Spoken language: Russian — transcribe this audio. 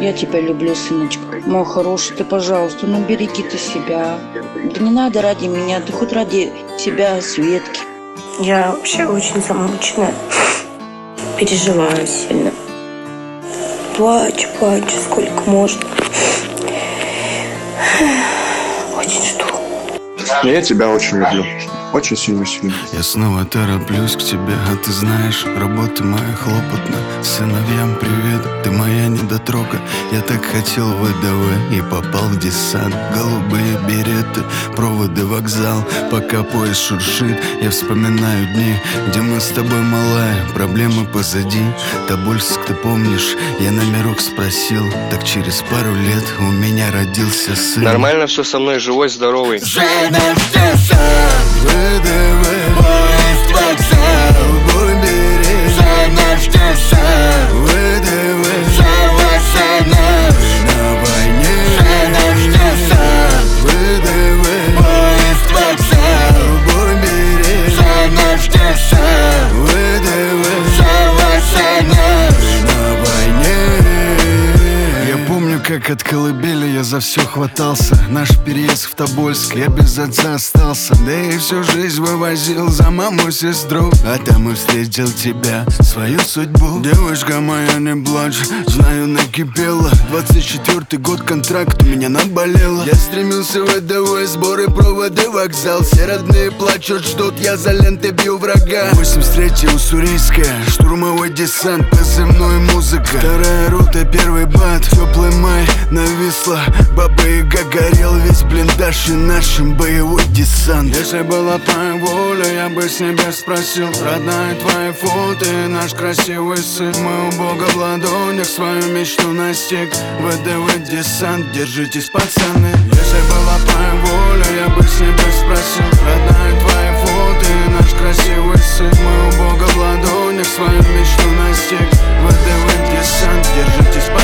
Я тебя люблю, сыночка. Мой хороший, ты, пожалуйста, ну береги ты себя. Да не надо ради меня, ты хоть ради себя, Светки. Я вообще очень замученная. Переживаю сильно. Плачу, сколько можно. Очень жду. Я тебя очень люблю. Очень сильно. Я снова тороплюсь к тебе, а ты знаешь, работа моя хлопотна. Сыновьям привет, ты моя недотрога. Я так хотел ВДВ и попал в десант. Голубые береты, проводы, вокзал. Пока поезд шуршит, я вспоминаю дни, где мы с тобой, малая, проблемы позади. Тобольск, ты помнишь, я номерок спросил. Так через пару лет у меня родился сын. Нормально все со мной, живой, здоровый. ВДВ, поезд, вокзал, убери наш десант. ВДВ, за на войне наш десант. ВДВ, поезд, вокзал, убери наш десант. ВДВ, за на войне. Я помню, как от колыбели я за все хватался. Наш переезд в Тобольск, я без отца остался. Да и всю жизнь вывозил за маму, сестру. А там и встретил тебя, свою судьбу. Девушка моя, не плачь, знаю, накипела. 24-й год, контракт у меня наболело. Я стремился в ВДВ, сборы, проводы, вокзал. Все родные плачут, ждут, я за ленты бью врага. 83-й Уссурийская, штурмовой десант, позывной музыка. Вторая рота, первый бат, теплый май нависла. Баба Яга, горел весь блиндаж и нашим боевой десант. Если была твоя воля, я бы с небес спросил: родная, твои фото и наш красивый сын. Мы у Бога в ладонях свою мечту настиг. ВДВ десант, держитесь, пацаны. Если была твоя воля, я бы с небес спросил: родная, твои фото и наш красивый сын. Мы у Бога в ладонях свою мечту настиг. ВДВ десант, держитесь, пацаны.